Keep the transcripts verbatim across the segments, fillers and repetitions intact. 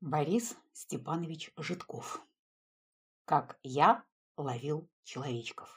Борис Степанович Житков. Как я ловил человечков.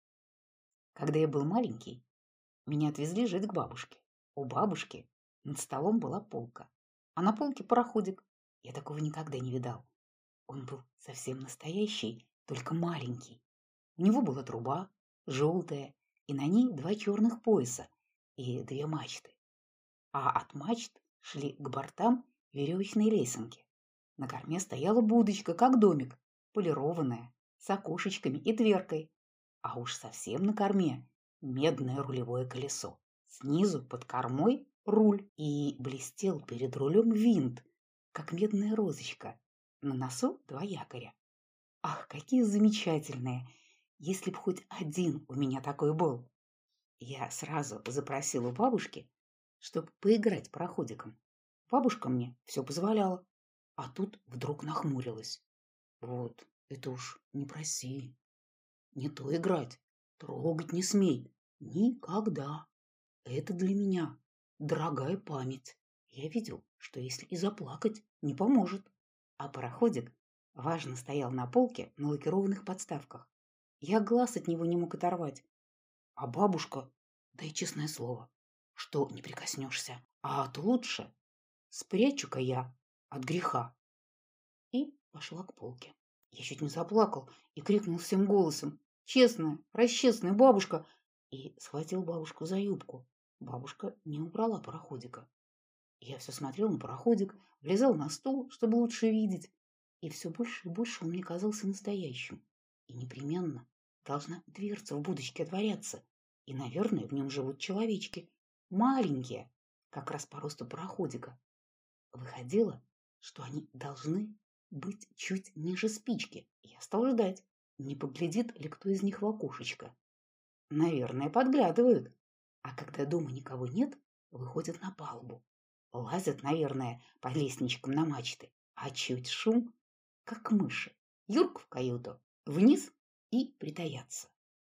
Когда я был маленький, меня отвезли жить к бабушке. У бабушки над столом была полка, а на полке пароходик. Я такого никогда не видал. Он был совсем настоящий, только маленький. У него была труба, желтая, и на ней два черных пояса и две мачты. А от мачт шли к бортам веревочные лесенки. На корме стояла будочка, как домик, полированная, с окошечками и дверкой. А уж совсем на корме медное рулевое колесо. Снизу под кормой руль, и блестел перед рулем винт, как медная розочка. На носу два якоря. Ах, какие замечательные! Если б хоть один у меня такой был. Я сразу запросила у бабушки, чтобы поиграть пароходиком. Бабушка мне все позволяла. А тут вдруг нахмурилась. Вот, это уж не проси. Не то играть. Трогать не смей. Никогда. Это для меня дорогая память. Я видел, что если и заплакать, не поможет. А пароходик важно стоял на полке на лакированных подставках. Я глаз от него не мог оторвать. А бабушка, дай честное слово, что не прикоснешься. А то лучше спрячу-ка я от греха. И пошла к полке. Я чуть не заплакал и крикнул всем голосом: «Честная, расчестная бабушка!» И схватил бабушку за юбку. Бабушка не убрала пароходика. Я все смотрел на пароходик, влезал на стул, чтобы лучше видеть. И все больше и больше он мне казался настоящим. И непременно должна дверца в будочке отворяться. И, наверное, в нем живут человечки. Маленькие, как раз по росту пароходика. Выходило, что они должны быть чуть ниже спички. Я стал ждать, не поглядит ли кто из них в окошечко. Наверное, подглядывают. А когда дома никого нет, выходят на палубу. Лазят, наверное, по лестничкам на мачты. А чуть шум, как мыши. Юрк в каюту, вниз и притаятся.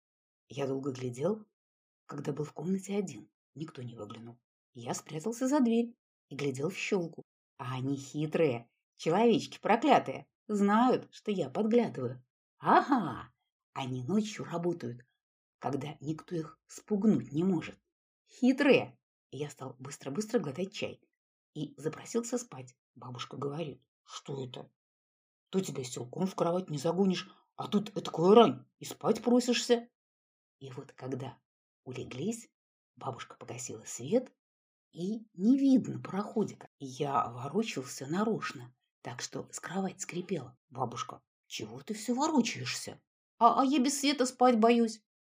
Я долго глядел, когда был в комнате один. Никто не выглянул. Я спрятался за дверь и глядел в щелку. А они хитрые, человечки проклятые, знают, что я подглядываю. Ага, они ночью работают, когда никто их спугнуть не может. Хитрые. Я стал быстро-быстро глотать чай и запросился спать. Бабушка говорит: что это? То тебя силком в кровать не загонишь, а тут этакая рань, и спать просишься. И вот когда улеглись, бабушка погасила свет, и не видно пароходика. Я ворочался нарочно, так что с кровати скрипела. Бабушка: чего ты все ворочаешься? А, а я без света спать боюсь.